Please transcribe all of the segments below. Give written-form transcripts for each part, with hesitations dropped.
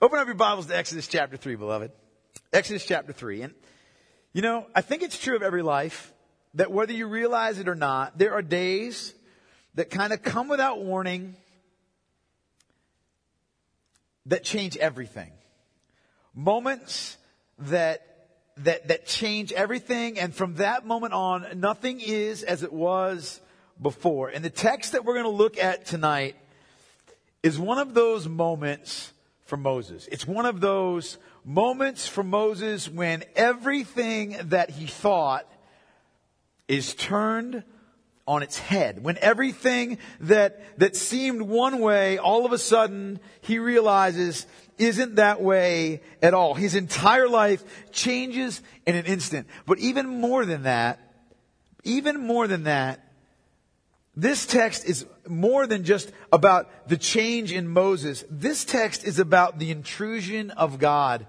Open up your Bibles to Exodus chapter 3, beloved. Exodus chapter 3. And, I think it's true of every life that whether you realize it or not, there are days that kind of come without warning that change everything. Moments that change everything. And from that moment on, nothing is as it was before. And the text that we're going to look at tonight is one of those moments for Moses. It's one of those moments for Moses when everything that he thought is turned on its head. When everything that seemed one way, all of a sudden he realizes isn't that way at all. His entire life changes in an instant. But even more than that, this text is more than just about the change in Moses. This text is about the intrusion of God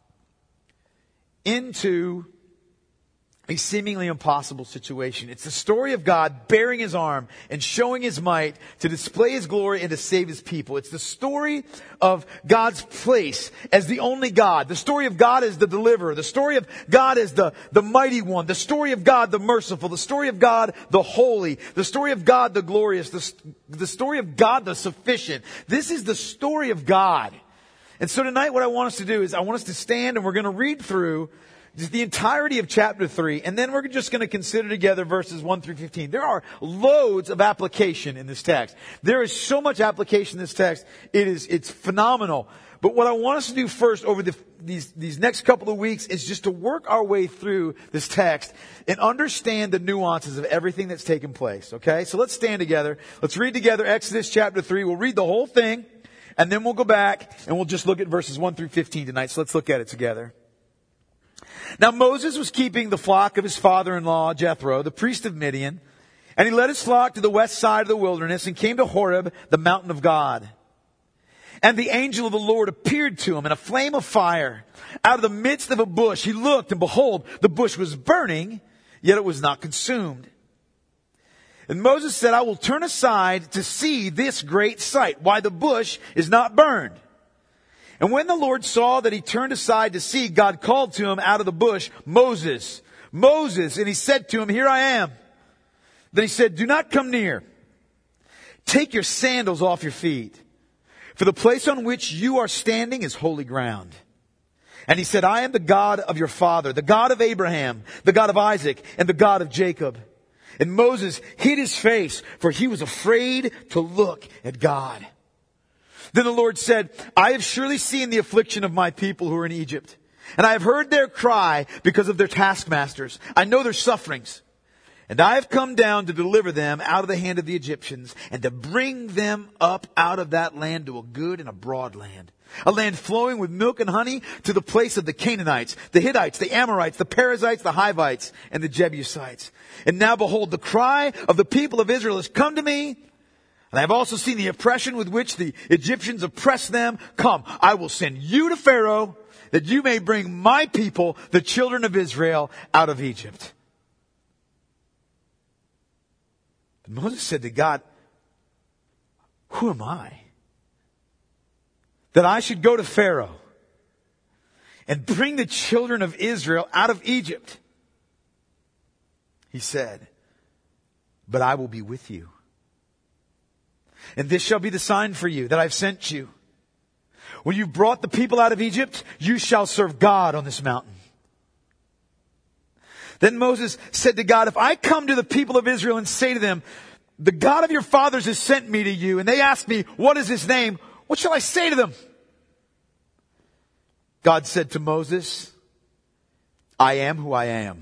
into a seemingly impossible situation. It's the story of God baring his arm and showing his might to display his glory and to save his people. It's the story of God's place as the only God. The story of God as the deliverer. The story of God as the mighty one. The story of God the merciful. The story of God the holy. The story of God the glorious. The story of God the sufficient. This is the story of God. And so tonight what I want us to do is I want us to stand and we're going to read through just the entirety of chapter 3, and then we're just going to consider together verses 1 through 15. There are loads of application in this text. There is so much application in this text. It's phenomenal. But what I want us to do first over these next couple of weeks is just to work our way through this text and understand the nuances of everything that's taken place. Okay? So let's stand together. Let's read together Exodus chapter 3. We'll read the whole thing, and then we'll go back and we'll just look at verses 1 through 15 tonight. So let's look at it together. Now Moses was keeping the flock of his father-in-law, Jethro, the priest of Midian, and he led his flock to the west side of the wilderness and came to Horeb, the mountain of God. And the angel of the Lord appeared to him in a flame of fire out of the midst of a bush. He looked, and behold, the bush was burning, yet it was not consumed. And Moses said, I will turn aside to see this great sight, why the bush is not burned. And when the Lord saw that he turned aside to see, God called to him out of the bush, Moses, Moses. And he said to him, Here I am. Then he said, Do not come near. Take your sandals off your feet, for the place on which you are standing is holy ground. And he said, I am the God of your father, the God of Abraham, the God of Isaac, and the God of Jacob. And Moses hid his face, for he was afraid to look at God. Then the Lord said, I have surely seen the affliction of my people who are in Egypt, and I have heard their cry because of their taskmasters. I know their sufferings, and I have come down to deliver them out of the hand of the Egyptians and to bring them up out of that land to a good and a broad land, a land flowing with milk and honey, to the place of the Canaanites, the Hittites, the Amorites, the Perizzites, the Hivites, and the Jebusites. And now behold, the cry of the people of Israel has come to me, and I have also seen the oppression with which the Egyptians oppress them. Come, I will send you to Pharaoh, that you may bring my people, the children of Israel, out of Egypt. But Moses said to God, Who am I, that I should go to Pharaoh and bring the children of Israel out of Egypt? He said, But I will be with you. And this shall be the sign for you that I've sent you. When you brought the people out of Egypt, you shall serve God on this mountain. Then Moses said to God, If I come to the people of Israel and say to them, The God of your fathers has sent me to you, and they ask me, What is his name? What shall I say to them? God said to Moses, I am who I am.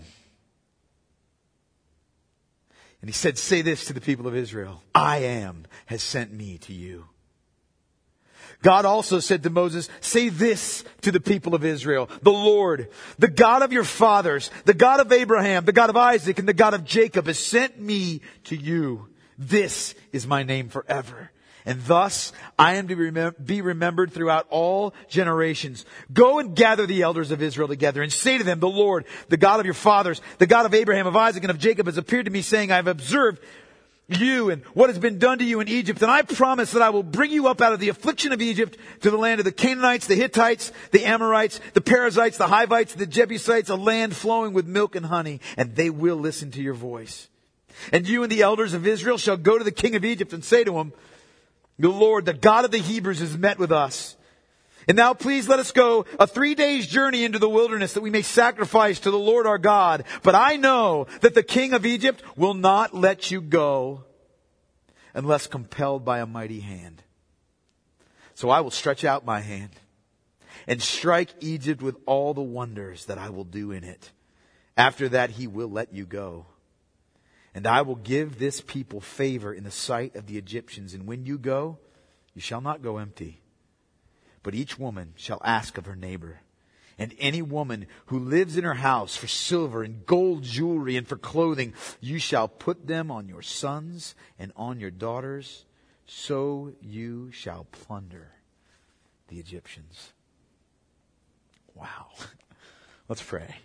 And he said, Say this to the people of Israel, I am has sent me to you. God also said to Moses, Say this to the people of Israel, the Lord, the God of your fathers, the God of Abraham, the God of Isaac, and the God of Jacob has sent me to you. This is my name forever. And thus I am to be remembered throughout all generations. Go and gather the elders of Israel together and say to them, The Lord, the God of your fathers, the God of Abraham, of Isaac, and of Jacob has appeared to me, saying, I have observed you and what has been done to you in Egypt. And I promise that I will bring you up out of the affliction of Egypt to the land of the Canaanites, the Hittites, the Amorites, the Perizzites, the Hivites, the Jebusites, a land flowing with milk and honey, and they will listen to your voice. And you and the elders of Israel shall go to the king of Egypt and say to him, the Lord, the God of the Hebrews, has met with us. And now please let us go a 3 days journey into the wilderness that we may sacrifice to the Lord our God. But I know that the king of Egypt will not let you go unless compelled by a mighty hand. So I will stretch out my hand and strike Egypt with all the wonders that I will do in it. After that, he will let you go. And I will give this people favor in the sight of the Egyptians. And when you go, you shall not go empty. But each woman shall ask of her neighbor, and any woman who lives in her house for silver and gold jewelry and for clothing, you shall put them on your sons and on your daughters, so you shall plunder the Egyptians. Wow. Let's pray.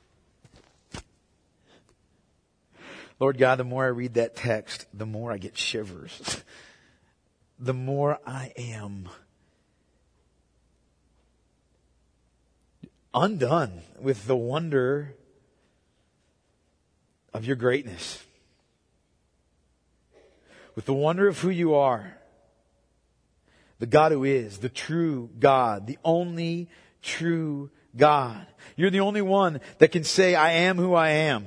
Lord God, the more I read that text, the more I get shivers. The more I am undone with the wonder of your greatness, with the wonder of who you are, the God who is, the true God, the only true God. You're the only one that can say, I am who I am.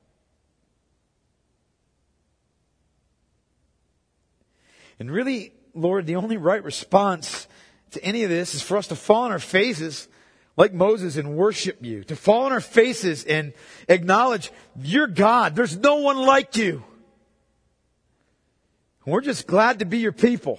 And really, Lord, the only right response to any of this is for us to fall on our faces like Moses and worship you. To fall on our faces and acknowledge you're God. There's no one like you. And we're just glad to be your people.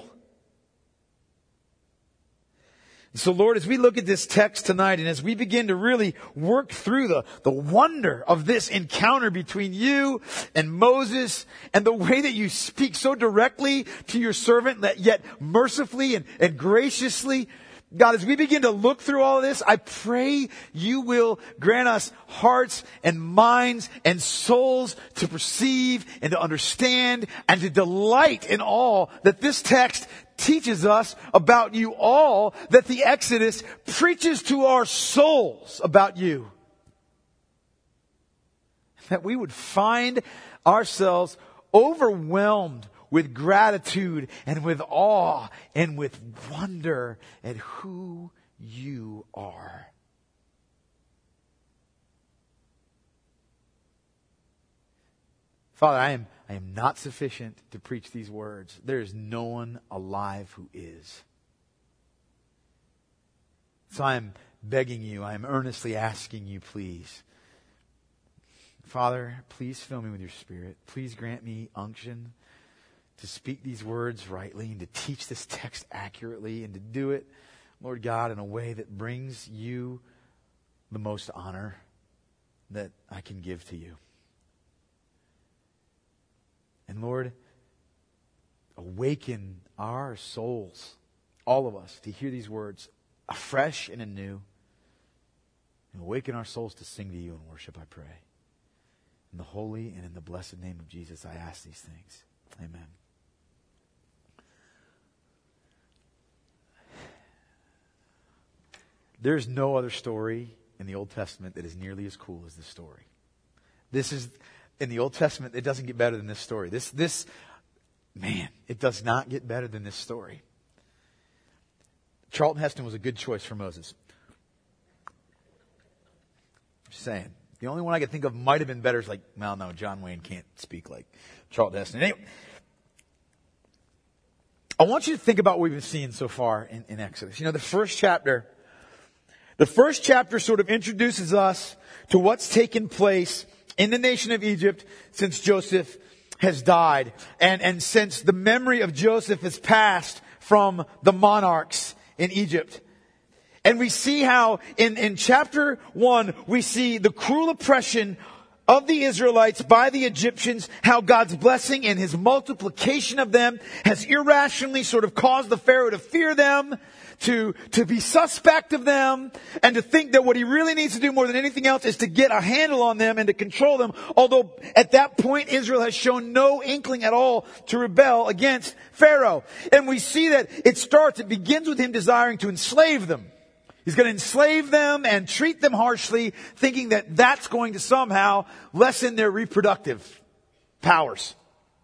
And so Lord, as we look at this text tonight and as we begin to really work through the wonder of this encounter between you and Moses and the way that you speak so directly to your servant, that yet mercifully and graciously, God, as we begin to look through all of this, I pray you will grant us hearts and minds and souls to perceive and to understand and to delight in all that this text teaches us about you, all that the Exodus preaches to our souls about you. That we would find ourselves overwhelmed with gratitude and with awe and with wonder at who you are. Father, I am not sufficient to preach these words. There is no one alive who is. So I am begging you, I am earnestly asking you, please. Father, please fill me with your Spirit. Please grant me unction to speak these words rightly and to teach this text accurately and to do it, Lord God, in a way that brings you the most honor that I can give to you. And Lord, awaken our souls, all of us, to hear these words afresh and anew. And awaken our souls to sing to you and worship, I pray. In the holy and in the blessed name of Jesus, I ask these things. Amen. There's no other story in the Old Testament that is nearly as cool as this story. This is, in the Old Testament, it doesn't get better than this story. Man, it does not get better than this story. Charlton Heston was a good choice for Moses. I'm just saying. The only one I could think of might have been better is like, well, no, John Wayne can't speak like Charlton Heston. Anyway, I want you to think about what we've been seeing so far in Exodus. You know, the first chapter sort of introduces us to what's taken place in the nation of Egypt since Joseph has died. And since the memory of Joseph has passed from the monarchs in Egypt. And we see how in chapter 1, we see the cruel oppression of the Israelites by the Egyptians, how God's blessing and his multiplication of them has irrationally sort of caused the Pharaoh to fear them, to be suspect of them, and to think that what he really needs to do more than anything else is to get a handle on them and to control them. Although at that point Israel has shown no inkling at all to rebel against Pharaoh. And we see that it begins with him desiring to enslave them. He's going to enslave them and treat them harshly, thinking that that's going to somehow lessen their reproductive powers.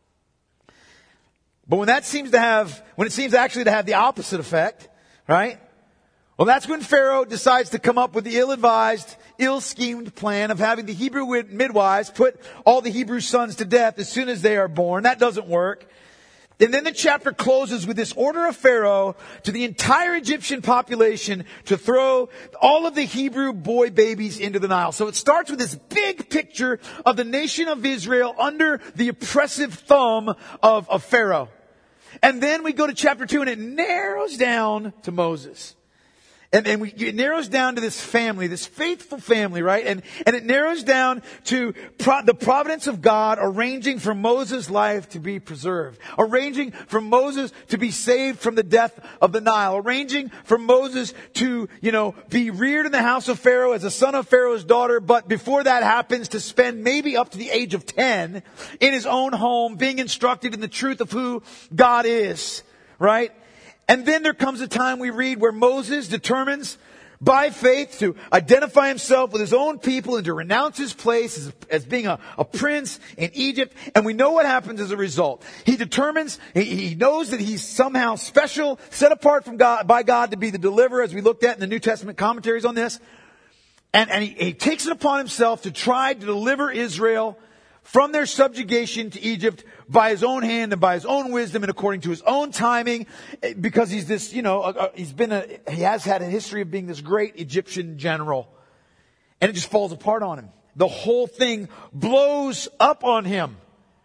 But when it seems actually to have the opposite effect, right? Well, that's when Pharaoh decides to come up with the ill-advised, ill-schemed plan of having the Hebrew midwives put all the Hebrew sons to death as soon as they are born. That doesn't work. And then the chapter closes with this order of Pharaoh to the entire Egyptian population to throw all of the Hebrew boy babies into the Nile. So it starts with this big picture of the nation of Israel under the oppressive thumb of Pharaoh. And then we go to chapter 2 and it narrows down to Moses. And it narrows down to this family, this faithful family, right? And it narrows down to the providence of God arranging for Moses' life to be preserved. Arranging for Moses to be saved from the death of the Nile. Arranging for Moses to, be reared in the house of Pharaoh as a son of Pharaoh's daughter. But before that happens, to spend maybe up to the age of 10 in his own home, being instructed in the truth of who God is, right? And then there comes a time we read where Moses determines by faith to identify himself with his own people and to renounce his place as being a prince in Egypt. And we know what happens as a result. He determines, he knows that he's somehow special, set apart from God, by God to be the deliverer, as we looked at in the New Testament commentaries on this. And he takes it upon himself to try to deliver Israel from their subjugation to Egypt by his own hand and by his own wisdom and according to his own timing, because he's this, he has had a history of being this great Egyptian general. And it just falls apart on him. The whole thing blows up on him.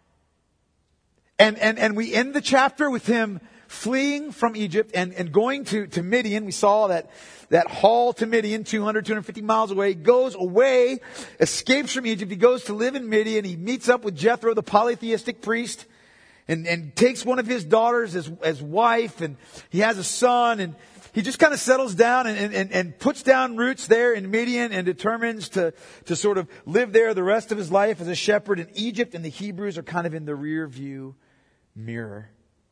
And we end the chapter with him fleeing from Egypt and going to Midian. We saw that haul to Midian, 250 miles away. He goes away, escapes from Egypt. He goes to live in Midian. He meets up with Jethro, the polytheistic priest, and takes one of his daughters as wife. And he has a son, and he just kind of settles down and puts down roots there in Midian and determines to sort of live there the rest of his life as a shepherd. And Egypt and the Hebrews are kind of in the rear view mirror.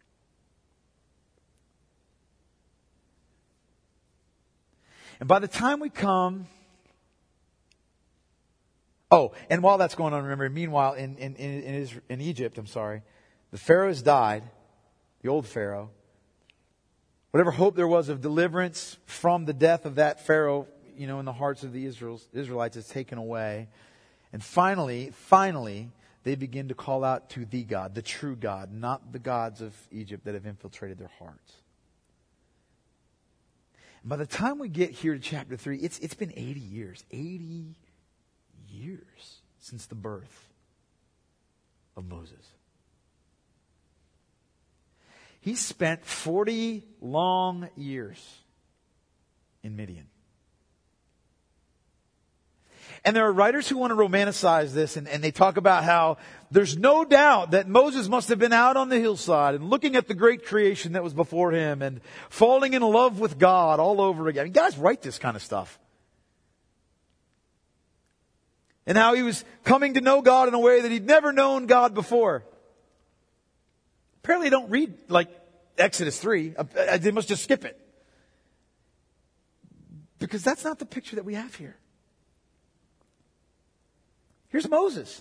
And by the time we come... and while that's going on, remember, meanwhile, in Egypt, the Pharaoh has died, the old Pharaoh. Whatever hope there was of deliverance from the death of that Pharaoh, in the hearts of the Israelites is taken away. And finally, they begin to call out to the God, the true God, not the gods of Egypt that have infiltrated their hearts. By the time we get here to chapter 3, it's been 80 years. 80 years since the birth of Moses. He spent 40 long years in Midian. And there are writers who want to romanticize this, and they talk about how there's no doubt that Moses must have been out on the hillside and looking at the great creation that was before him and falling in love with God all over again. I mean, guys write this kind of stuff. And how he was coming to know God in a way that he'd never known God before. Apparently they don't read like Exodus 3. They must just skip it. Because that's not the picture that we have here. Here's Moses.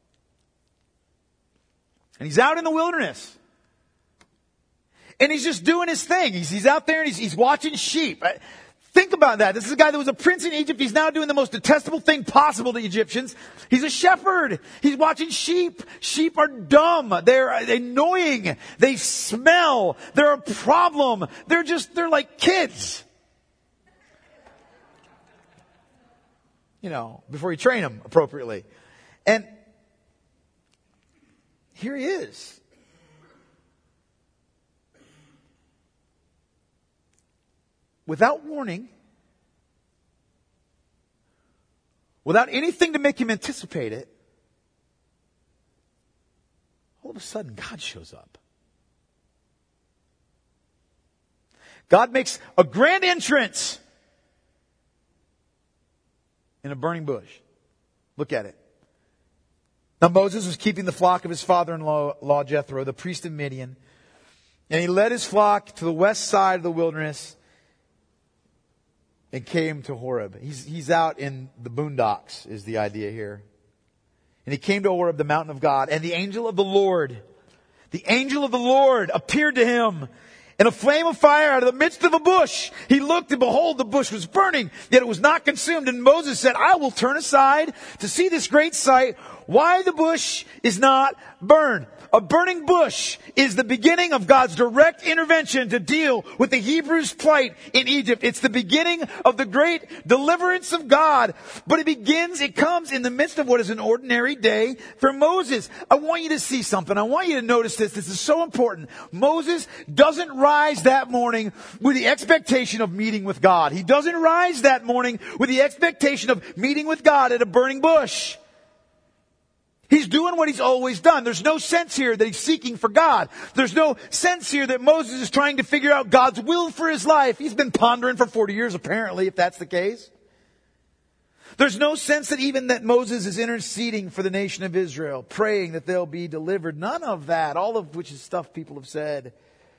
And he's out in the wilderness. And he's just doing his thing. He's out there and he's watching sheep. Think about that. This is a guy that was a prince in Egypt. He's now doing the most detestable thing possible to Egyptians. He's a shepherd. He's watching sheep. Sheep are dumb. They're annoying. They smell. They're a problem. They're like kids. Before you train them appropriately. And here he is. Without warning, without anything to make him anticipate it, a sudden, God shows up. God makes a grand entrance in a burning bush. Look at it. Now Moses was keeping the flock of his father-in-law Jethro, the priest of Midian. And he led his flock to the west side of the wilderness and came to Horeb. He's out in the boondocks is the idea here. And he came to Horeb, the mountain of God. And the angel of the Lord appeared to him in a flame of fire out of the midst of a bush. He looked, and behold, the bush was burning, yet it was not consumed. And Moses said, I will turn aside to see this great sight, why the bush is not burned. A burning bush is the beginning of God's direct intervention to deal with the Hebrews' plight in Egypt. It's the beginning of the great deliverance of God. But it comes in the midst of what is an ordinary day for Moses. I want you to see something. I want you to notice this. This is so important. Moses doesn't rise that morning with the expectation of meeting with God. He doesn't rise that morning with the expectation of meeting with God at a burning bush. He's doing what he's always done. There's no sense here that he's seeking for God. There's no sense here that Moses is trying to figure out God's will for his life. He's been pondering for 40 years, apparently, if that's the case. There's no sense that even that Moses is interceding for the nation of Israel, praying that they'll be delivered. None of that, all of which is stuff people have said.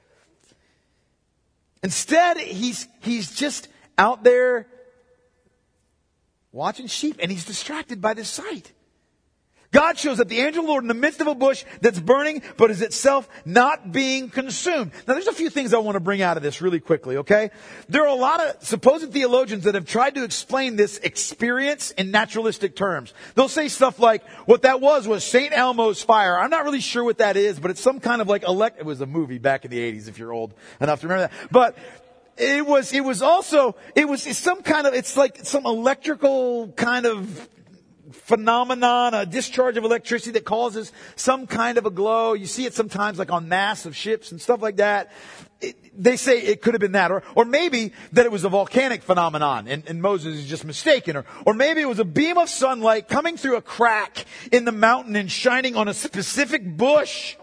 Instead, he's just out there watching sheep, and he's distracted by this sight. God shows up, the angel of the Lord, in the midst of a bush that's burning, but is itself not being consumed. Now, there's a few things I want to bring out of this really quickly, okay? There are a lot of supposed theologians that have tried to explain this experience in naturalistic terms. They'll say stuff like, what that was St. Elmo's fire. I'm not really sure what that is, but it's some kind of like it was a movie back in the 80s, if you're old enough to remember that. But it was some kind of, it's like some electrical kind of phenomenon, a discharge of electricity that causes some kind of a glow. You see it sometimes like on masts of ships and stuff like that. They say it could have been that. Or maybe that it was a volcanic phenomenon and Moses is just mistaken. Or maybe it was a beam of sunlight coming through a crack in the mountain and shining on a specific bush.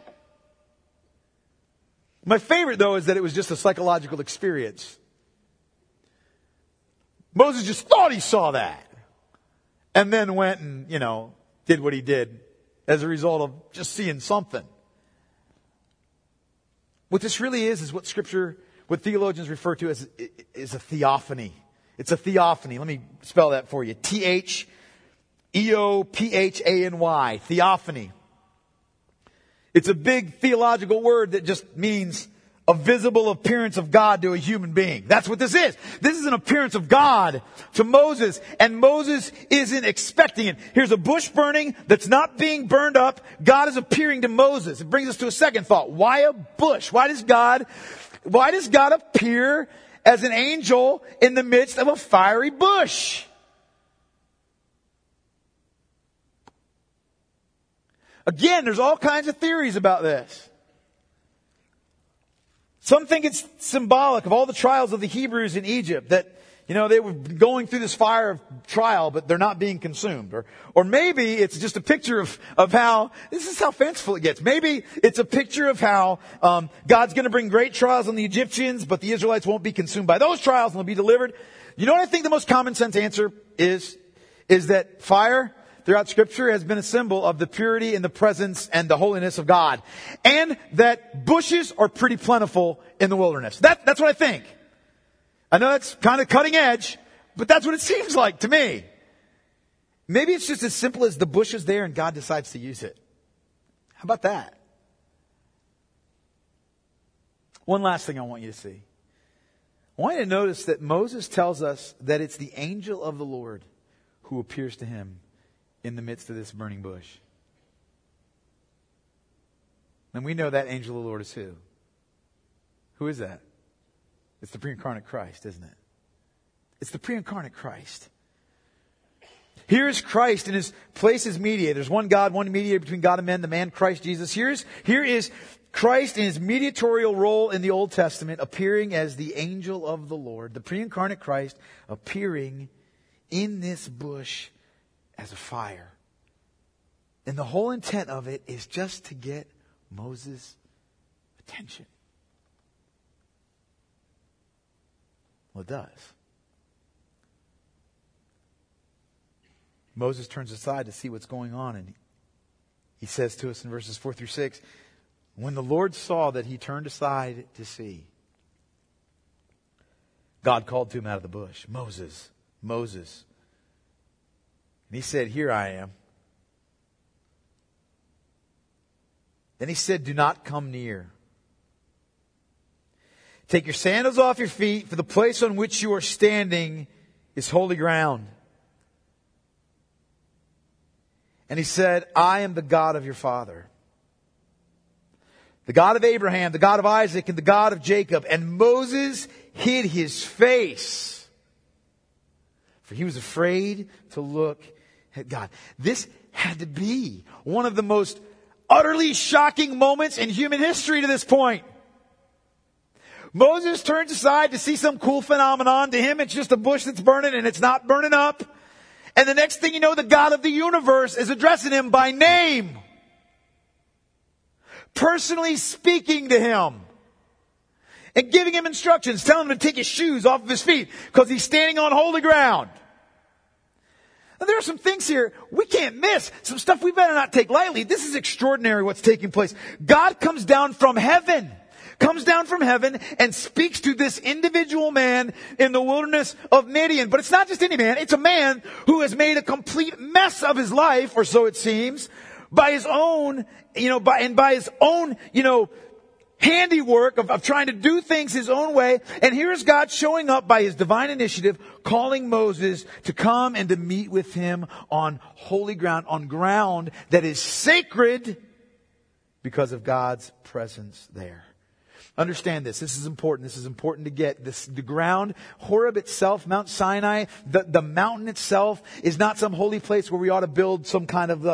My favorite, though, is that it was just a psychological experience. Moses just thought he saw that. And then went and, did what he did as a result of just seeing something. What this really is what what theologians refer to as is a theophany. It's a theophany. Let me spell that for you. Theophany. Theophany. It's a big theological word that just means a visible appearance of God to a human being. That's what this is. This is an appearance of God to Moses, and Moses isn't expecting it. Here's a bush burning that's not being burned up. God is appearing to Moses. It brings us to a second thought. Why a bush? Why does God appear as an angel in the midst of a fiery bush? Again, there's all kinds of theories about this. Some think it's symbolic of all the trials of the Hebrews in Egypt, that, they were going through this fire of trial, but they're not being consumed. Or maybe it's just a picture of how, this is how fanciful it gets. Maybe it's a picture of how God's going to bring great trials on the Egyptians, but the Israelites won't be consumed by those trials and they'll be delivered. You know what I think the most common sense answer is that fire throughout Scripture has been a symbol of the purity and the presence and the holiness of God. And that bushes are pretty plentiful in the wilderness. That's what I think. I know that's kind of cutting edge, but that's what it seems like to me. Maybe it's just as simple as the bush is there and God decides to use it. How about that? One last thing I want you to see. I want you to notice that Moses tells us that it's the angel of the Lord who appears to him in the midst of this burning bush. And we know that angel of the Lord is who? Who is that? It's the pre-incarnate Christ, isn't it? It's the pre-incarnate Christ. Here is Christ in his place as mediator. There's one God, one mediator between God and men, the man Christ Jesus. Here is Christ in his mediatorial role in the Old Testament, appearing as the angel of the Lord, the pre-incarnate Christ appearing in this bush as a fire. And the whole intent of it is just to get Moses' attention. Well, it does. Moses turns aside to see what's going on, and he says to us in verses 4 through 6, when the Lord saw that he turned aside to see, God called to him out of the bush, Moses, Moses. And he said, here I am. Then he said, do not come near. Take your sandals off your feet, for the place on which you are standing is holy ground. And he said, I am the God of your father, the God of Abraham, the God of Isaac, and the God of Jacob. And Moses hid his face, for he was afraid to look at God. This had to be one of the most utterly shocking moments in human history to this point. Moses turns aside to see some cool phenomenon. To him, it's just a bush that's burning, and it's not burning up. And the next thing you know, the God of the universe is addressing him by name. Personally speaking to him. And giving him instructions, telling him to take his shoes off of his feet because he's standing on holy ground. Now, there are some things here we can't miss. Some stuff we better not take lightly. This is extraordinary what's taking place. God comes down from heaven and speaks to this individual man in the wilderness of Midian. But it's not just any man. It's a man who has made a complete mess of his life, or so it seems, by his own, by his own, handiwork of trying to do things his own way. And here's God showing up by his divine initiative, calling Moses to come and to meet with him on holy ground, on ground that is sacred because of God's presence there. Understand this. This is important. This is important to get. The ground, Horeb itself, Mount Sinai, the mountain itself is not some holy place where we ought to build some kind of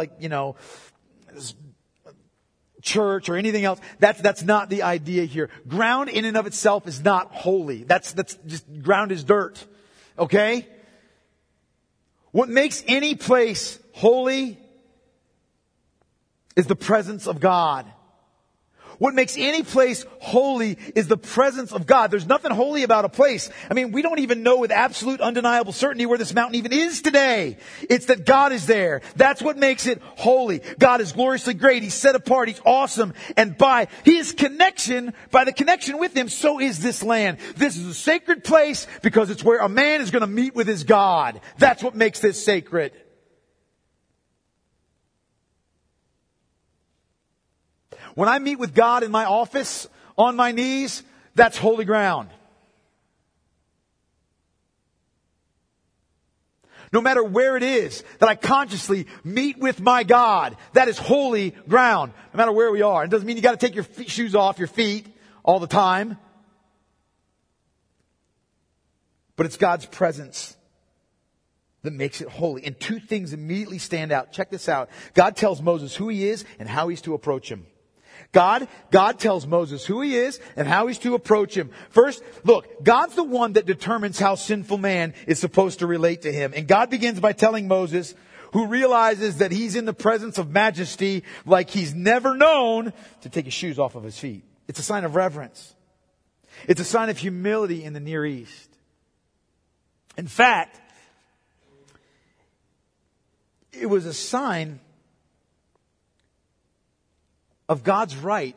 church or anything else. That's not the idea here. Ground in and of itself is not holy. That's just, ground is dirt. Okay? What makes any place holy is the presence of God. What makes any place holy is the presence of God. There's nothing holy about a place. I mean, we don't even know with absolute undeniable certainty where this mountain even is today. It's that God is there. That's what makes it holy. God is gloriously great. He's set apart. He's awesome. And by the connection with him, so is this land. This is a sacred place because it's where a man is going to meet with his God. That's what makes this sacred. When I meet with God in my office, on my knees, that's holy ground. No matter where it is that I consciously meet with my God, that is holy ground. No matter where we are. It doesn't mean you got to take your shoes off your feet all the time. But it's God's presence that makes it holy. And two things immediately stand out. Check this out. God tells Moses who he is and how he's to approach him. God tells Moses who he is and how he's to approach him. First, look, God's the one that determines how sinful man is supposed to relate to him. And God begins by telling Moses, who realizes that he's in the presence of majesty like he's never known, to take his shoes off of his feet. It's a sign of reverence. It's a sign of humility in the Near East. In fact, it was a sign of God's right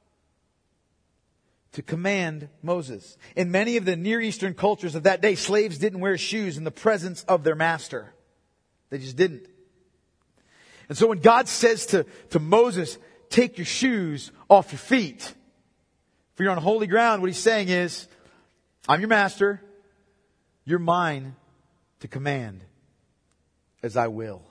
to command Moses. In many of the Near Eastern cultures of that day, slaves didn't wear shoes in the presence of their master. They just didn't. And so when God says to Moses, take your shoes off your feet, for you're on holy ground, what he's saying is, I'm your master, you're mine to command as I will.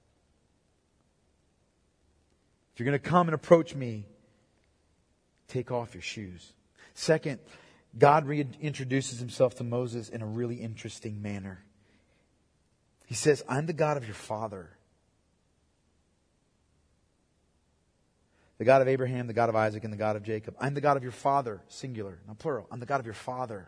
If you're going to come and approach me, take off your shoes. Second, God reintroduces himself to Moses in a really interesting manner. He says, I'm the God of your father. The God of Abraham, the God of Isaac, and the God of Jacob. I'm the God of your father, singular, not plural. I'm the God of your father.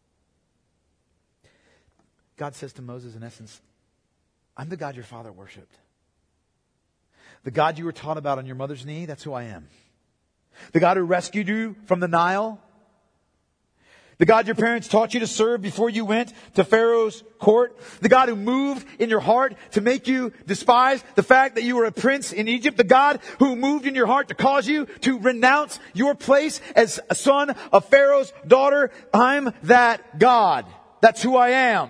God says to Moses, in essence, I'm the God your father worshipped. The God you were taught about on your mother's knee, that's who I am. The God who rescued you from the Nile? The God your parents taught you to serve before you went to Pharaoh's court? The God who moved in your heart to make you despise the fact that you were a prince in Egypt? The God who moved in your heart to cause you to renounce your place as a son of Pharaoh's daughter? I'm that God. That's who I am.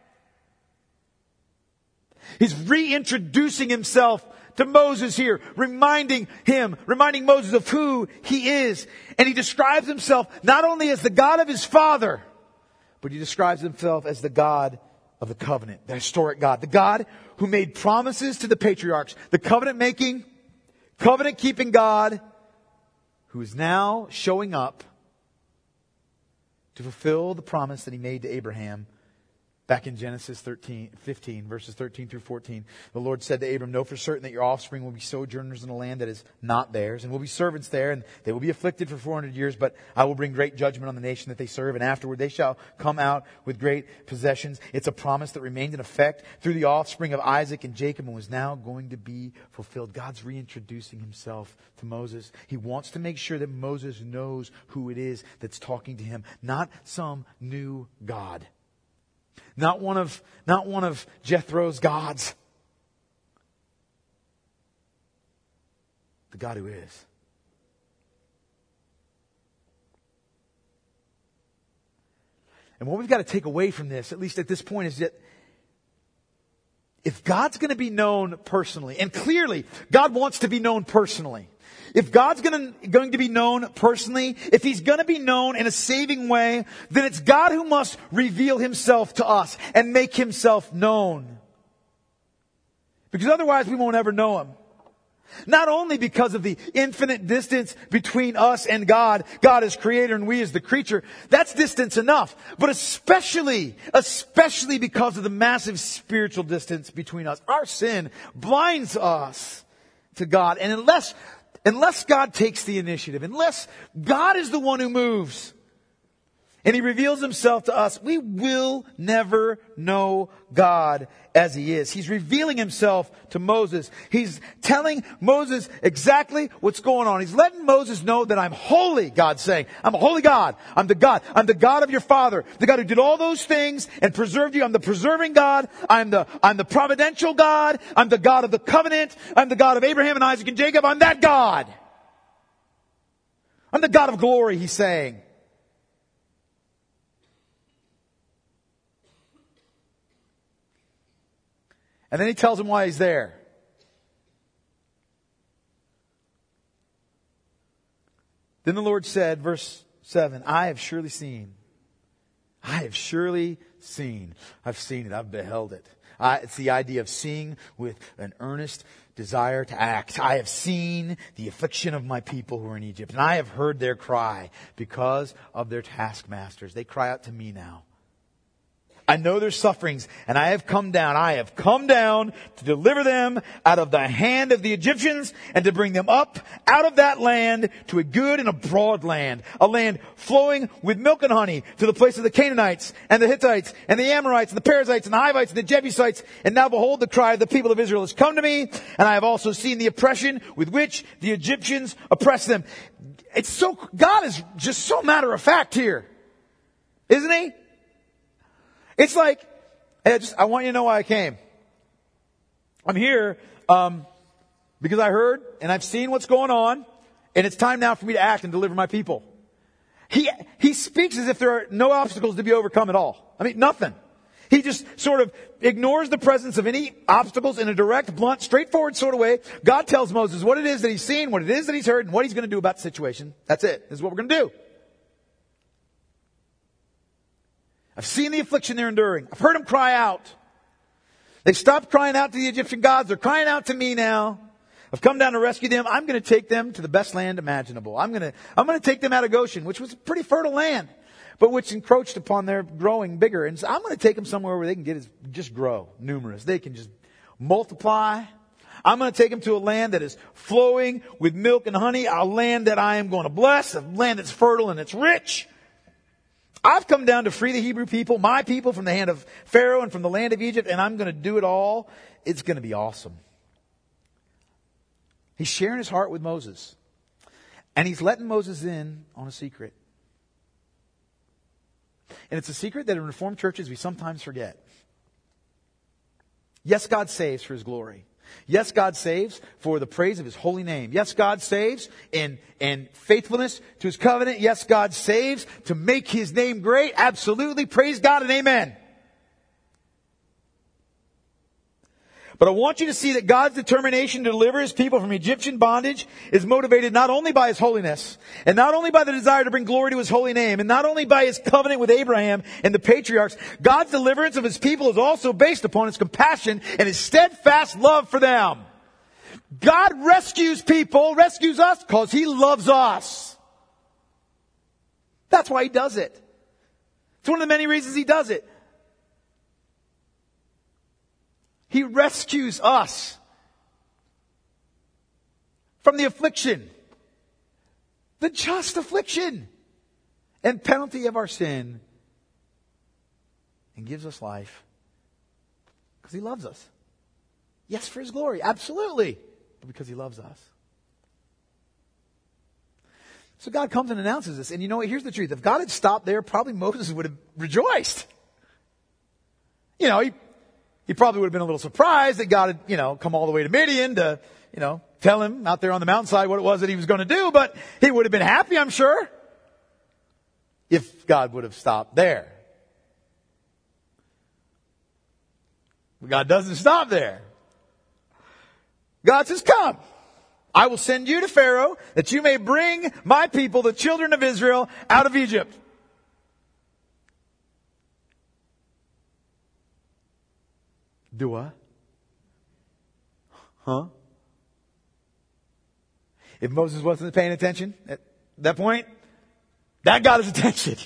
He's reintroducing himself to Moses here, reminding Moses of who he is. And he describes himself not only as the God of his father, but he describes himself as the God of the covenant, the historic God, the God who made promises to the patriarchs, the covenant-making, covenant-keeping God who is now showing up to fulfill the promise that he made to Abraham. Back in Genesis 15, verses 13 through 14, the Lord said to Abram, "Know for certain that your offspring will be sojourners in a land that is not theirs, and will be servants there, and they will be afflicted for 400 years, but I will bring great judgment on the nation that they serve, and afterward they shall come out with great possessions." It's a promise that remained in effect through the offspring of Isaac and Jacob and was now going to be fulfilled. God's reintroducing himself to Moses. He wants to make sure that Moses knows who it is that's talking to him, not some new God. Not one of Jethro's gods. The God who is. And what we've got to take away from this, at least at this point, is that if God's going to be known personally, and clearly God wants to be known personally. If God's going to be known personally, if He's going to be known in a saving way, then it's God who must reveal Himself to us and make Himself known. Because otherwise we won't ever know Him. Not only because of the infinite distance between us and God, God as creator and we as the creature, that's distance enough. But especially because of the massive spiritual distance between us. Our sin blinds us to God. And unless God takes the initiative, unless God is the one who moves, and He reveals Himself to us, we will never know God as He is. He's revealing Himself to Moses. He's telling Moses exactly what's going on. He's letting Moses know that I'm holy, God's saying. I'm a holy God. I'm the God. I'm the God of your father. The God who did all those things and preserved you. I'm the preserving God. I'm the providential God. I'm the God of the covenant. I'm the God of Abraham and Isaac and Jacob. I'm that God. I'm the God of glory, He's saying. And then He tells him why He's there. Then the Lord said, verse 7, I have surely seen. I've seen it. I've beheld it. It's the idea of seeing with an earnest desire to act. I have seen the affliction of my people who are in Egypt, and I have heard their cry because of their taskmasters. They cry out to me now. I know their sufferings, and I have come down. I have come down to deliver them out of the hand of the Egyptians and to bring them up out of that land to a good and a broad land, a land flowing with milk and honey, to the place of the Canaanites and the Hittites and the Amorites and the Perizzites and the Hivites and the Jebusites. And now behold, the cry of the people of Israel has come to me, and I have also seen the oppression with which the Egyptians oppress them. God is just so matter of fact here, isn't He? It's like, hey, I want you to know why I came. I'm here because I heard and I've seen what's going on, and it's time now for me to act and deliver my people. He speaks as if there are no obstacles to be overcome at all. I mean, nothing. He just sort of ignores the presence of any obstacles in a direct, blunt, straightforward sort of way. God tells Moses what it is that He's seen, what it is that He's heard, and what He's going to do about the situation. That's it. This is what we're going to do. I've seen the affliction they're enduring. I've heard them cry out. They've stopped crying out to the Egyptian gods. They're crying out to me now. I've come down to rescue them. I'm going to take them to the best land imaginable. I'm going to take them out of Goshen, which was a pretty fertile land, but which encroached upon their growing bigger. And so I'm going to take them somewhere where they can just grow numerous. They can just multiply. I'm going to take them to a land that is flowing with milk and honey, a land that I am going to bless, a land that's fertile and it's rich. I've come down to free the Hebrew people, my people, from the hand of Pharaoh and from the land of Egypt, and I'm going to do it all. It's going to be awesome. He's sharing his heart with Moses. And he's letting Moses in on a secret. And it's a secret that in Reformed churches we sometimes forget. Yes, God saves for His glory. Yes, God saves for the praise of His holy name. Yes, God saves in faithfulness to His covenant. Yes, God saves to make His name great. Absolutely. Praise God and amen. But I want you to see that God's determination to deliver His people from Egyptian bondage is motivated not only by His holiness, and not only by the desire to bring glory to His holy name, and not only by His covenant with Abraham and the patriarchs. God's deliverance of His people is also based upon His compassion and His steadfast love for them. God rescues people, rescues us, because He loves us. That's why He does it. It's one of the many reasons He does it. He rescues us from the affliction, the just affliction and penalty of our sin, and gives us life because He loves us. Yes, for His glory, absolutely, but because He loves us. So God comes and announces this. And you know what? Here's the truth. If God had stopped there, probably Moses would have rejoiced. You know, he probably would have been a little surprised that God had, come all the way to Midian to, tell him out there on the mountainside what it was that He was going to do. But he would have been happy, I'm sure, if God would have stopped there. But God doesn't stop there. God says, come, I will send you to Pharaoh that you may bring my people, the children of Israel, out of Egypt. Do what? Huh? If Moses wasn't paying attention at that point, that got his attention.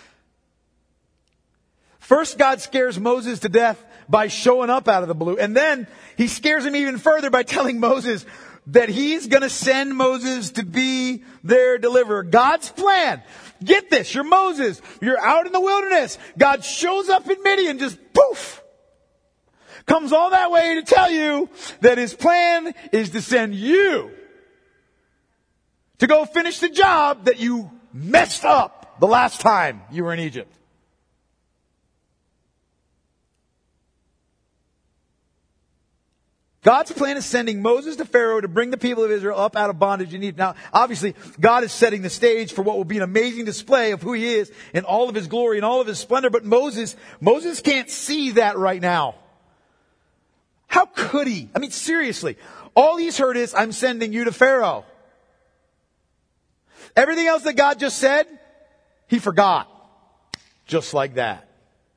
First, God scares Moses to death by showing up out of the blue. And then He scares him even further by telling Moses that He's going to send Moses to be their deliverer. God's plan. Get this. You're Moses. You're out in the wilderness. God shows up in Midian, just poof. Comes all that way to tell you that His plan is to send you to go finish the job that you messed up the last time you were in Egypt. God's plan is sending Moses to Pharaoh to bring the people of Israel up out of bondage in Egypt. Now, obviously, God is setting the stage for what will be an amazing display of who He is in all of His glory and all of His splendor. But Moses can't see that right now. How could he? I mean, seriously. All he's heard is, I'm sending you to Pharaoh. Everything else that God just said, he forgot. Just like that.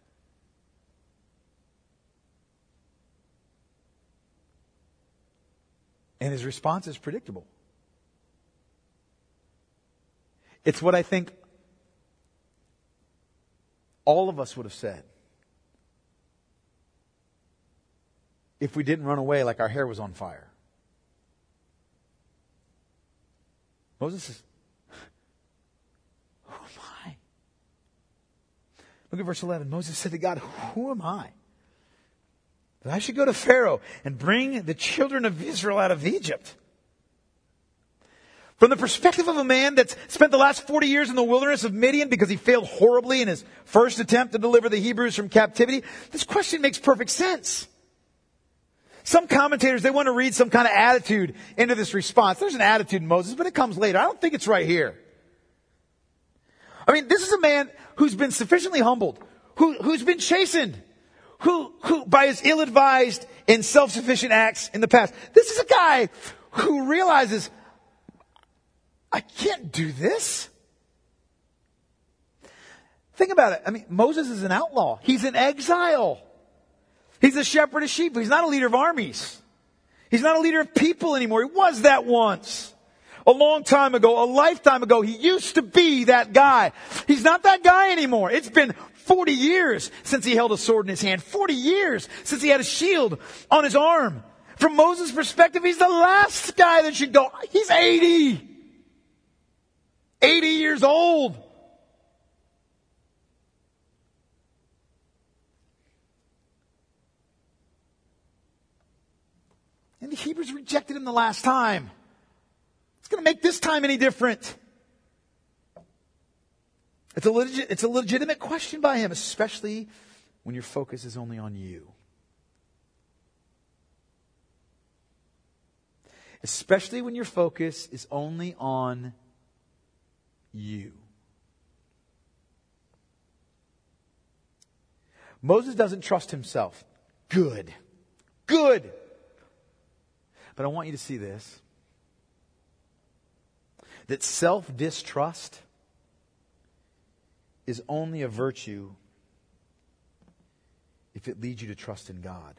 And his response is predictable. It's what I think all of us would have said if we didn't run away like our hair was on fire. Moses says, who am I? Look at verse 11. Moses said to God, who am I that I should go to Pharaoh and bring the children of Israel out of Egypt? From the perspective of a man that's spent the last 40 years in the wilderness of Midian because he failed horribly in his first attempt to deliver the Hebrews from captivity, this question makes perfect sense. Some commentators, they want to read some kind of attitude into this response. There's an attitude in Moses, but it comes later. I don't think it's right here. I mean, this is a man who's been sufficiently humbled, who's been chastened, who by his ill-advised and self-sufficient acts in the past. This is a guy who realizes, I can't do this. Think about it. I mean, Moses is an outlaw. He's in exile. He's a shepherd of sheep. He's not a leader of armies. He's not a leader of people anymore. He was that once. A long time ago, a lifetime ago, he used to be that guy. He's not that guy anymore. It's been 40 years since he held a sword in his hand. 40 years since he had a shield on his arm. From Moses' perspective, he's the last guy that should go. He's 80. 80 years old. And the Hebrews rejected him the last time. What's going to make this time any different? It's a legitimate question by him, especially when your focus is only on you. Especially when your focus is only on you. Moses doesn't trust himself. Good. Good. But I want you to see this. That self-distrust is only a virtue if it leads you to trust in God.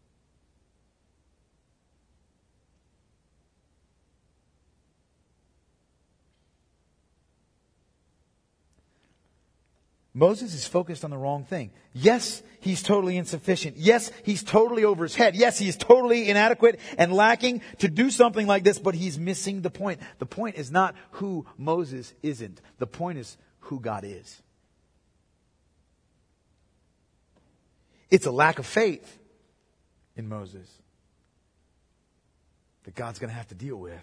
Moses is focused on the wrong thing. Yes, he's totally insufficient. Yes, he's totally over his head. Yes, he's totally inadequate and lacking to do something like this, but he's missing the point. The point is not who Moses isn't. The point is who God is. It's a lack of faith in Moses that God's going to have to deal with.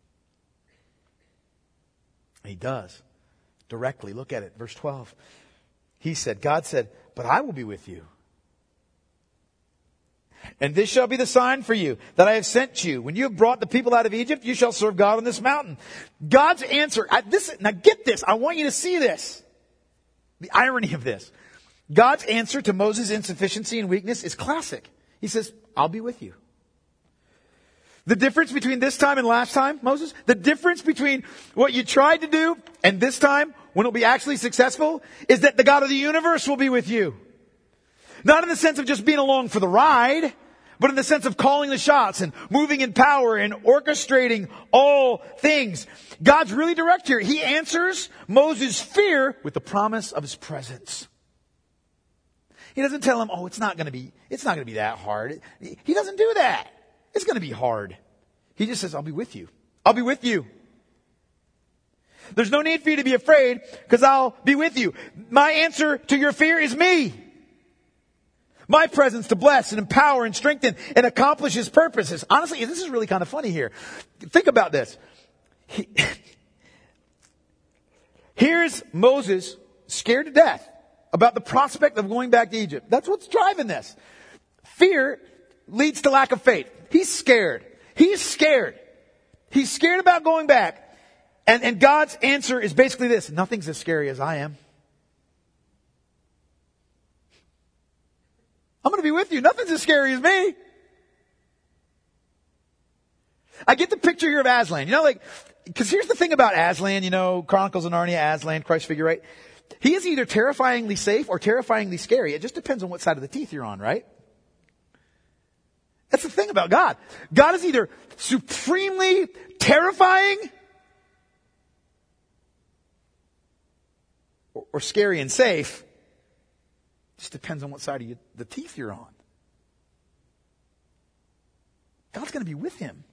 And he does. Directly. Look at it. Verse 12. God said, but I will be with you. And this shall be the sign for you that I have sent you. When you have brought the people out of Egypt, you shall serve God on this mountain. God's answer, now get this, I want you to see this. The irony of this. God's answer to Moses' insufficiency and weakness is classic. He says, I'll be with you. The difference between this time and last time, Moses, the difference between what you tried to do and this time, when it'll be actually successful, is that the God of the universe will be with you. Not in the sense of just being along for the ride, but in the sense of calling the shots and moving in power and orchestrating all things. God's really direct here. He answers Moses' fear with the promise of his presence. He doesn't tell him, oh, it's not going to be that hard. He doesn't do that. It's going to be hard. He just says, I'll be with you. I'll be with you. There's no need for you to be afraid because I'll be with you. My answer to your fear is me. My presence to bless and empower and strengthen and accomplish his purposes. Honestly, this is really kind of funny here. Think about this. Here's Moses scared to death about the prospect of going back to Egypt. That's what's driving this. Fear leads to lack of faith. He's scared. He's scared. He's scared about going back. And God's answer is basically this. Nothing's as scary as I am. I'm going to be with you. Nothing's as scary as me. I get the picture here of Aslan. Because here's the thing about Aslan, Chronicles of Narnia, Aslan, Christ figure, right? He is either terrifyingly safe or terrifyingly scary. It just depends on what side of the teeth you're on, right? That's the thing about God. God is either supremely terrifying or scary and safe. It just depends on what side of the teeth you're on. God's going to be with him.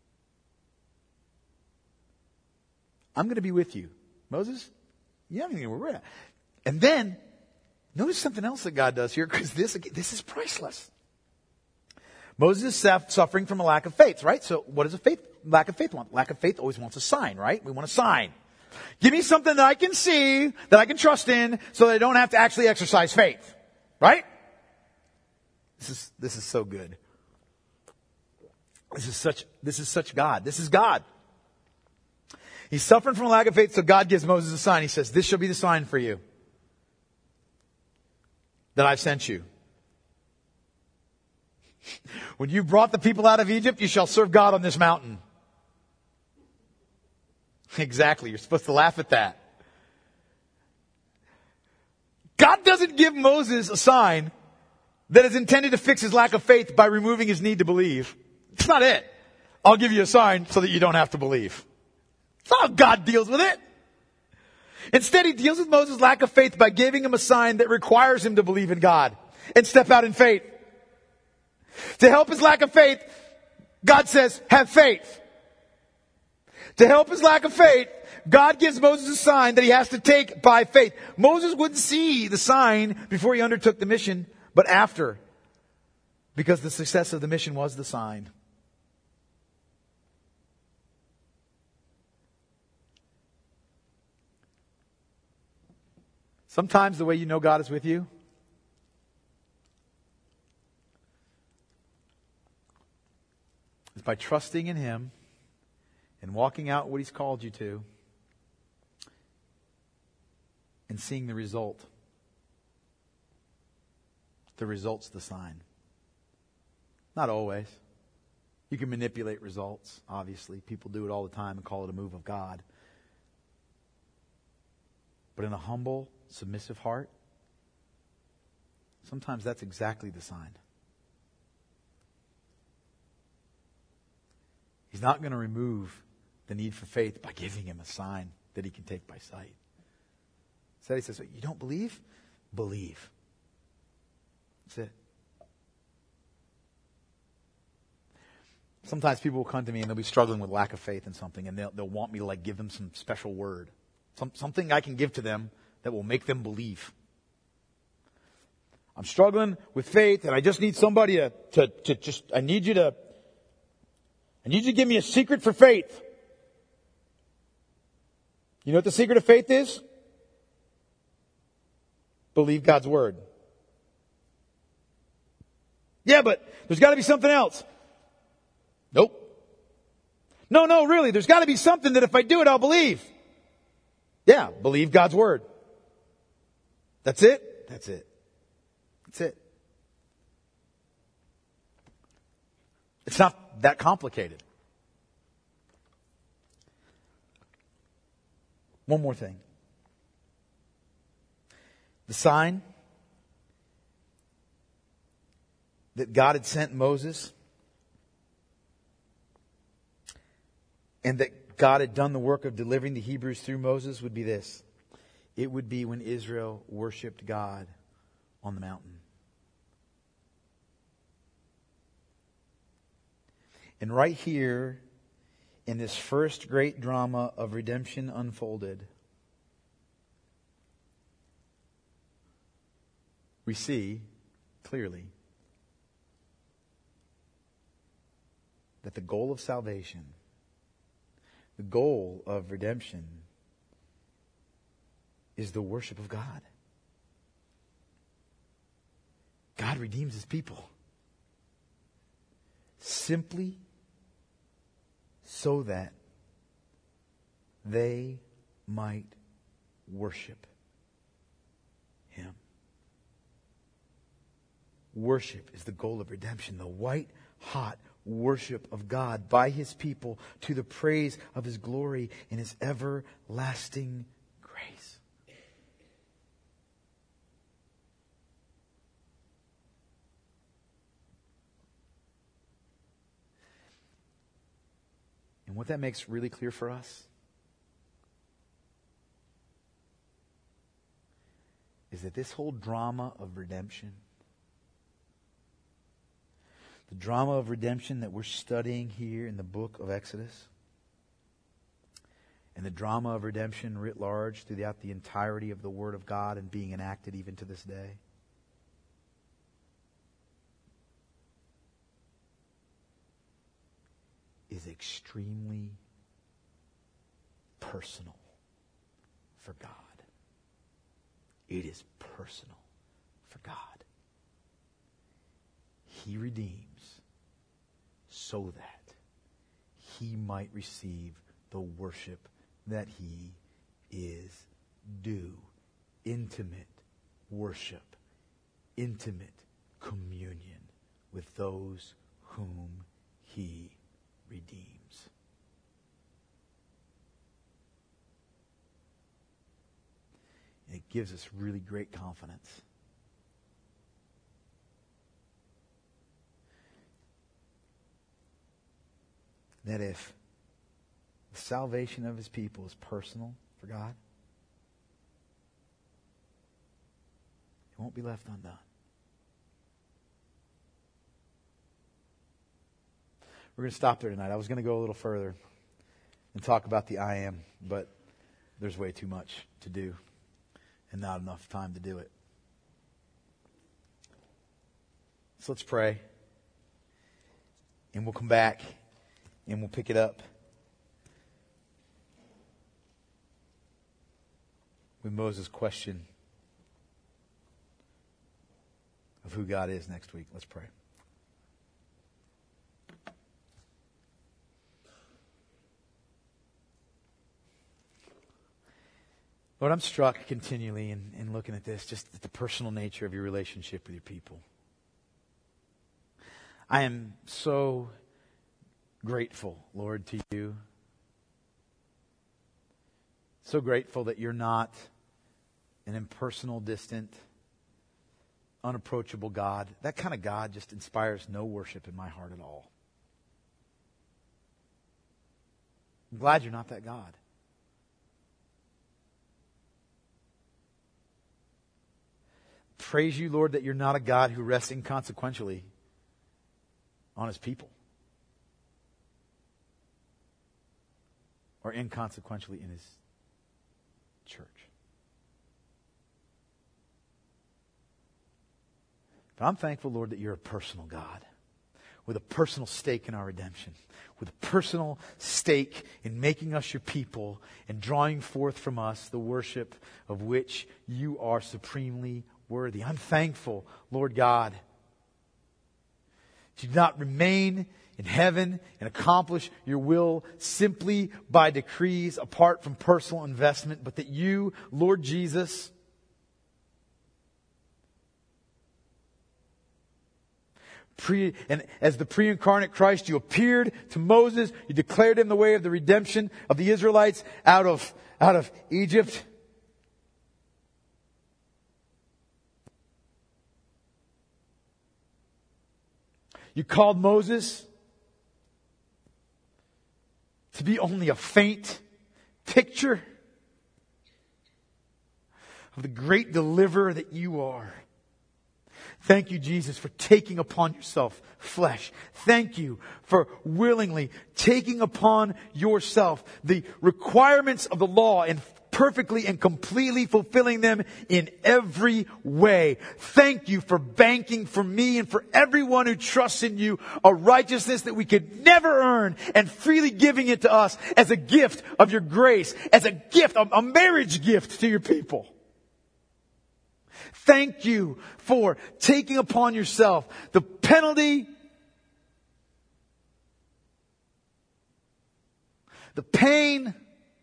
I'm going to be with you. Moses, you haven't even where we're at. And then, notice something else that God does here, because this is priceless. Moses is suffering from a lack of faith, right? So what does lack of faith want? Lack of faith always wants a sign, right? We want a sign. Give me something that I can see, that I can trust in, so that I don't have to actually exercise faith. Right? This is so good. This is such God. This is God. He's suffering from a lack of faith, so God gives Moses a sign. He says, this shall be the sign for you that I've sent you. When you brought the people out of Egypt, you shall serve God on this mountain. Exactly. You're supposed to laugh at that. God doesn't give Moses a sign that is intended to fix his lack of faith by removing his need to believe. It's not it. I'll give you a sign so that you don't have to believe. That's not how God deals with it. Instead, he deals with Moses' lack of faith by giving him a sign that requires him to believe in God and step out in faith. To help his lack of faith, God says, have faith. To help his lack of faith, God gives Moses a sign that he has to take by faith. Moses wouldn't see the sign before he undertook the mission, but after. Because the success of the mission was the sign. Sometimes the way you know God is with you is by trusting in Him and walking out what He's called you to and seeing the result. The result's the sign. Not always. You can manipulate results, obviously. People do it all the time and call it a move of God. But in a humble, submissive heart, sometimes that's exactly the sign. He's not going to remove the need for faith by giving him a sign that he can take by sight. Instead, he says, you don't believe? Believe. That's it. Sometimes people will come to me and they'll be struggling with lack of faith in something, and they'll want me to give them some special word. Something I can give to them that will make them believe. I'm struggling with faith and I just need somebody I need you to give me a secret for faith. You know what the secret of faith is? Believe God's word. Yeah, but there's got to be something else. Nope. No, really, there's got to be something that if I do it, I'll believe. Yeah, believe God's word. That's it? That's it. That's it. It's not that complicated. One more thing. The sign that God had sent Moses and that God had done the work of delivering the Hebrews through Moses would be this. It would be when Israel worshiped God on the mountain. And right here, in this first great drama of redemption unfolded, we see clearly that the goal of salvation, the goal of redemption, is the worship of God. God redeems His people simply so that they might worship Him. Worship is the goal of redemption, the white-hot worship of God by His people to the praise of His glory and His everlasting grace. And what that makes really clear for us is that this whole drama of redemption, the drama of redemption that we're studying here in the book of Exodus, and the drama of redemption writ large throughout the entirety of the Word of God and being enacted even to this day, is extremely personal for God. It is personal for God. He redeems so that He might receive the worship that He is due. Intimate worship, intimate communion with those whom He redeems. And it gives us really great confidence. That if the salvation of His people is personal for God, it won't be left undone. We're going to stop there tonight. I was going to go a little further and talk about the I am, but there's way too much to do and not enough time to do it. So let's pray. And we'll come back and we'll pick it up with Moses' question of who God is next week. Let's pray. Lord, I'm struck continually in looking at this, just at the personal nature of your relationship with your people. I am so grateful, Lord, to you. So grateful that you're not an impersonal, distant, unapproachable God. That kind of God just inspires no worship in my heart at all. I'm glad you're not that God. Praise you, Lord, that you're not a God who rests inconsequentially on his people. Or inconsequentially in his church. But I'm thankful, Lord, that you're a personal God with a personal stake in our redemption, with a personal stake in making us your people and drawing forth from us the worship of which you are supremely worthy. I'm thankful, Lord God, to not remain in heaven and accomplish your will simply by decrees apart from personal investment, but that you, Lord Jesus, and as the pre-incarnate Christ, you appeared to Moses, you declared him the way of the redemption of the Israelites out of Egypt. You called Moses to be only a faint picture of the great deliverer that you are. Thank you, Jesus, for taking upon yourself flesh. Thank you for willingly taking upon yourself the requirements of the law and perfectly and completely fulfilling them in every way. Thank you for banking for me and for everyone who trusts in you a righteousness that we could never earn, and freely giving it to us as a gift of your grace, as a gift, a marriage gift to your people. Thank you for taking upon yourself the penalty, the pain,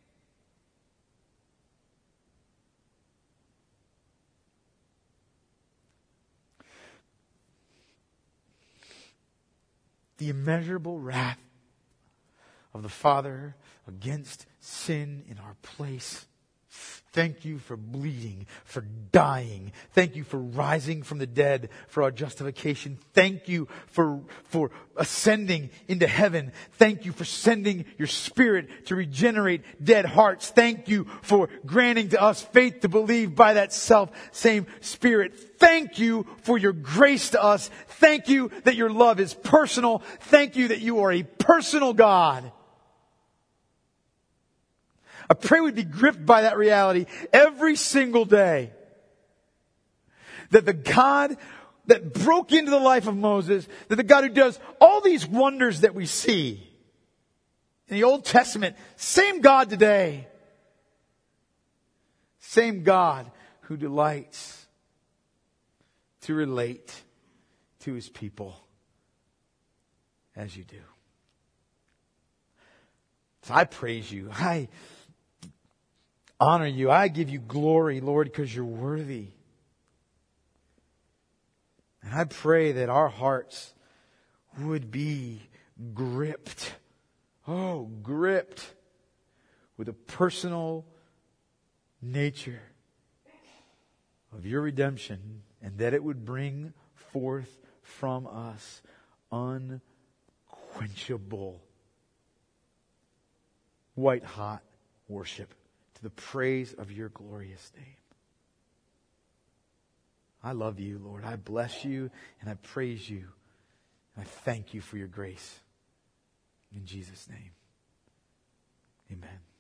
the immeasurable wrath of the Father against sin in our place. Thank you for bleeding, for dying. Thank you for rising from the dead for our justification. Thank you for ascending into heaven. Thank you for sending your Spirit to regenerate dead hearts. Thank you for granting to us faith to believe by that same Spirit. Thank you for your grace to us. Thank you that your love is personal. Thank you that you are a personal God. I pray we'd be gripped by that reality every single day. That the God that broke into the life of Moses, that the God who does all these wonders that we see in the Old Testament, same God today. Same God who delights to relate to his people as you do. So I praise you. I honor you. I give you glory, Lord, because you're worthy. And I pray that our hearts would be gripped with a personal nature of your redemption, and that it would bring forth from us unquenchable, white-hot worship to the praise of your glorious name. I love you, Lord. I bless you and I praise you. And I thank you for your grace. In Jesus' name, amen.